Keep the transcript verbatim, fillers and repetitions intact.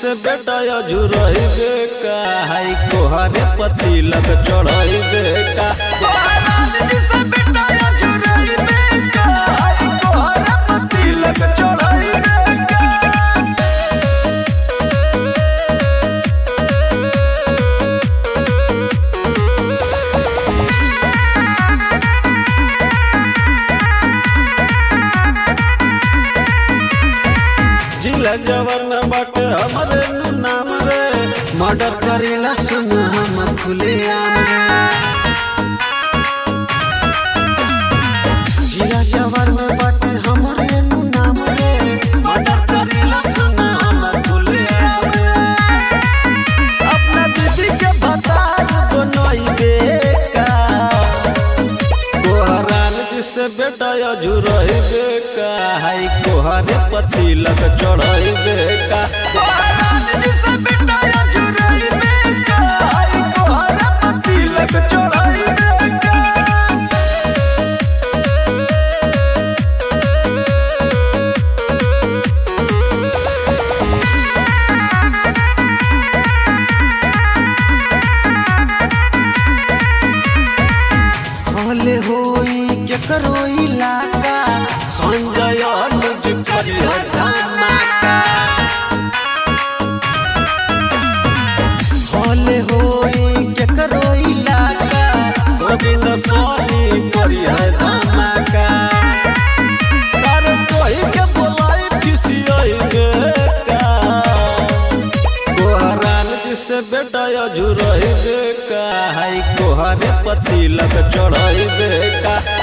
जिसे बेटा अजुरइबे का हाई कोहरे पति लग चढ़इबे का जिसे बेटा अजुरइबे का हाई कोहरे पति लग चढ़इबे का। जिला जवान बाटे हमरे नु नाम रे मर्डर करेला सुन हम खुले आम रे। जिला जवान बाटे हमरे नु नाम रे मर्डर करेला सुन हम खुले आम रे। अपना दीदी के बता बनइबे का कोहरान जिसे बेटा अजुरइबे का हाई कोहरे पति लग चढ़इबे का जिसे बेटा अजुरइबे का हाई कोहरे पति लग चढ़इबे का। हले होई के करो इलाका संजय अनुज करिया धमाका। हले होई के करो इलाका गोविंद सोनी करिया धमाका। सर कोई के बोलाई खिसियइबे का कोहरान जिसे बेटा अजुरइबे का हाई कोहरे पति लग चढ़इबे का।